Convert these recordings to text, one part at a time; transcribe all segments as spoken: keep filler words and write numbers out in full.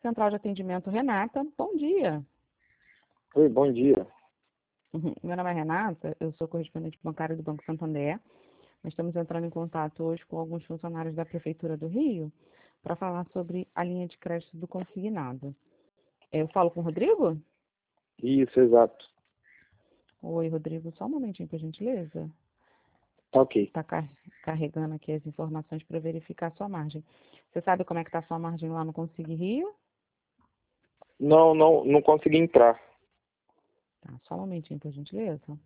Central de Atendimento, Renata. Bom dia. Oi, bom dia. Meu nome é Renata, eu sou correspondente bancária do Banco Santander. Nós estamos entrando em contato hoje com alguns funcionários da Prefeitura do Rio para falar sobre a linha de crédito do consignado. Eu falo com o Rodrigo? Isso, exato. Oi, Rodrigo, só um momentinho, por gentileza. Tá ok. Está car carregando aqui as informações para verificar a sua margem. Você sabe como é que está a sua margem lá no Consigne Rio? Não, não, não consegui entrar. Tá, só um momentinho, por gentileza.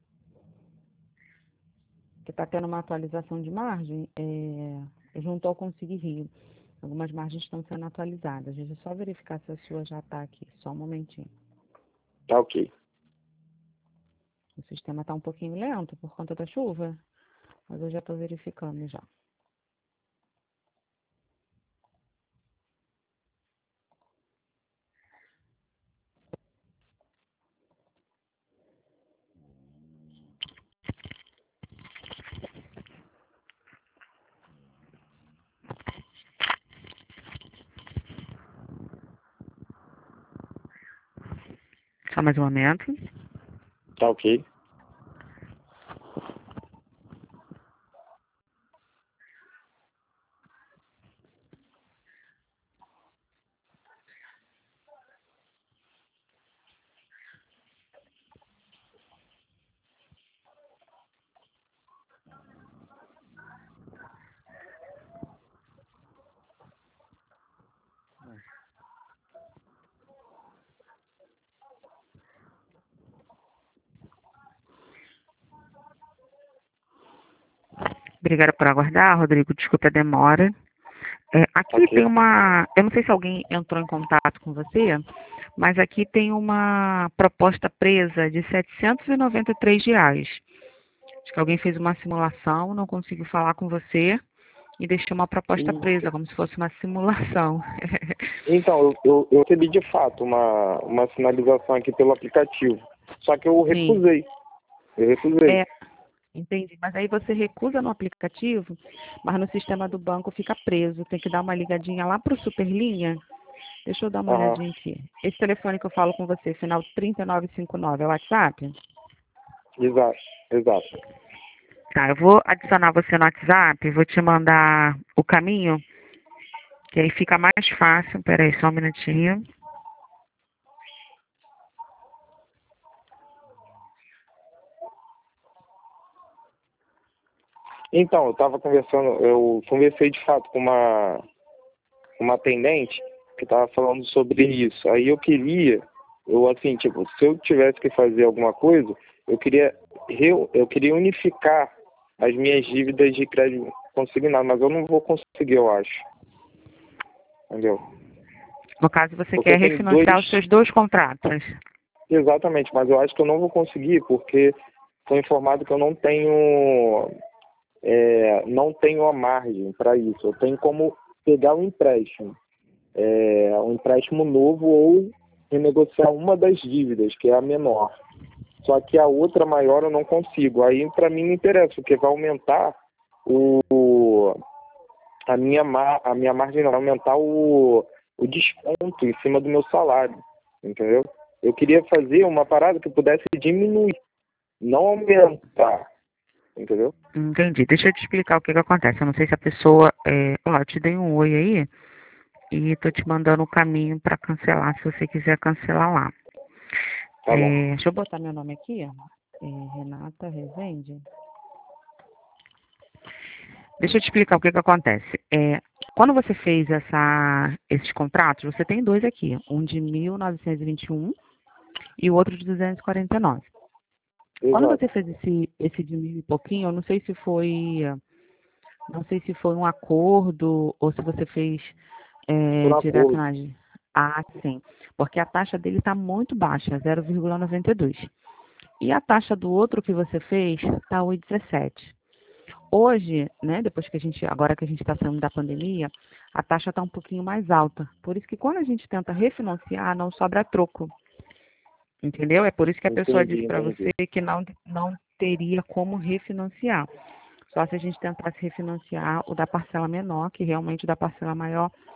Que está tendo uma atualização de margem é, junto ao Consigne Rio. Algumas margens estão sendo atualizadas. Deixa eu só verificar se a sua já está aqui. Só um momentinho. Tá ok. O sistema está um pouquinho lento por conta da chuva, mas eu já estou verificando já. Só mais um momento. Tá ok. Obrigada por aguardar, Rodrigo. Desculpa a demora. É, aqui Ok. tem uma... Eu não sei se alguém entrou em contato com você, mas aqui tem uma proposta presa de setecentos e noventa e três reais. Acho que alguém fez uma simulação, não conseguiu falar com você e deixou uma proposta Isso. presa, como se fosse uma simulação. Então, eu, eu, eu recebi de fato uma, uma sinalização aqui pelo aplicativo. Só que eu Sim. recusei. Eu recusei. É, entendi. Mas aí você recusa no aplicativo, mas no sistema do banco fica preso. Tem que dar uma ligadinha lá para o Superlinha. Deixa eu dar uma Aham. olhadinha aqui. Esse telefone que eu falo com você, final trinta e nove cinquenta e nove, é o WhatsApp? Exato. Exato. Tá, eu vou adicionar você no WhatsApp, vou te mandar o caminho, que aí fica mais fácil. Peraí, só um minutinho. Então, eu estava conversando, eu conversei de fato com uma, uma atendente que estava falando sobre isso. Aí eu queria, eu assim, tipo, se eu tivesse que fazer alguma coisa, eu queria, eu, eu queria unificar as minhas dívidas de crédito consignado, mas eu não vou conseguir, eu acho. Entendeu? No caso, você Porque quer eu tenho dois, refinanciar os seus dois contratos. exatamente, mas eu acho que eu não vou conseguir, porque foi informado que eu não tenho, é, não tenho a margem para isso. Eu tenho como pegar um empréstimo, é, um empréstimo novo ou renegociar uma das dívidas, que é a menor. Só que a outra maior eu não consigo. Aí para mim não interessa, porque vai aumentar o, a, minha, mar, a minha margem, não, vai aumentar o, o desconto em cima do meu salário, entendeu? Eu queria fazer uma parada que pudesse diminuir, não aumentar, entendeu? Entendi. Deixa eu te explicar o que que acontece. Eu não sei se a pessoa... É... Ó, eu te dei um oi aí e tô te mandando o caminho para cancelar, se você quiser cancelar lá. Tá bom. É... Deixa eu botar meu nome aqui, ó. É Renata Rezende. Deixa eu te explicar o que que acontece. É... Quando você fez essa... esses contratos, você tem dois aqui. Um de mil novecentos e vinte e um e o outro de duzentos e quarenta e nove. Quando Exato. você fez esse, esse de mil e pouquinho, eu não sei se foi... Não sei se foi um acordo ou se você fez Por é, direto acordo. na... Ah, sim. Porque a taxa dele está muito baixa, zero vírgula noventa e dois. E a taxa do outro que você fez está oito vírgula dezessete. Hoje, né, depois que a gente, agora que a gente está saindo da pandemia, a taxa está um pouquinho mais alta. Por isso que quando a gente tenta refinanciar, não sobra troco. Entendeu? É por isso que a pessoa Entendi, disse para você entendi. que não, não teria como refinanciar. Só se a gente tentasse refinanciar o da parcela menor, que realmente o da parcela maior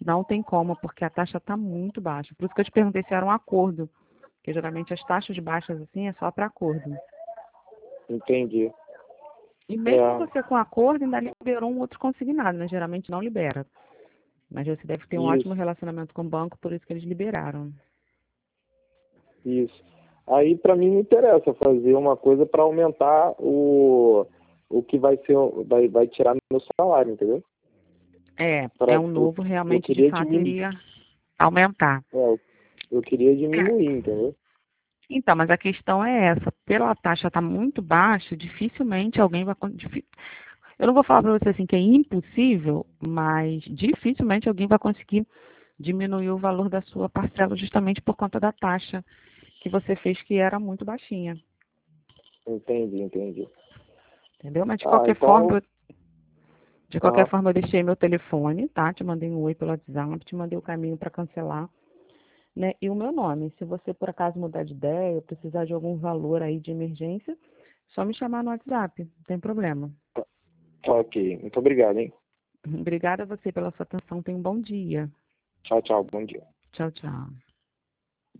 Não tem como, porque a taxa está muito baixa. Por isso que eu te perguntei se era um acordo, porque geralmente as taxas baixas assim é só para acordo. Entendi. E mesmo É, você com acordo, ainda liberou um outro consignado, né? Geralmente não libera. Mas você deve ter um ótimo isso, relacionamento com o banco, por isso que eles liberaram. isso. Aí para mim não interessa fazer uma coisa para aumentar o, o que vai ser, vai, vai tirar meu salário, entendeu? É, Pra, é um eu, novo, eu realmente, de queria fato, diminuir, iria aumentar. é, eu eu queria diminuir, entendeu? Então, mas a questão é essa. Pela taxa estar muito baixa, dificilmente alguém vai... con- difi- Eu não vou falar para você assim que é impossível, mas dificilmente alguém vai conseguir diminuir o valor da sua parcela justamente por conta da taxa que você fez, que era muito baixinha. Entendi, entendi. Entendeu? Mas de Ah, qualquer então, forma, eu- de qualquer aham, forma, eu deixei meu telefone, tá? Te mandei um oi pelo WhatsApp, te mandei o caminho para cancelar, né? E o meu nome. Se você por acaso mudar de ideia, precisar de algum valor aí de emergência, só me chamar no WhatsApp, não tem problema. tá ok. Muito obrigado, hein? Obrigada a você pela sua atenção. Tenha um bom dia. Tchau, tchau. Bom dia. Tchau, tchau.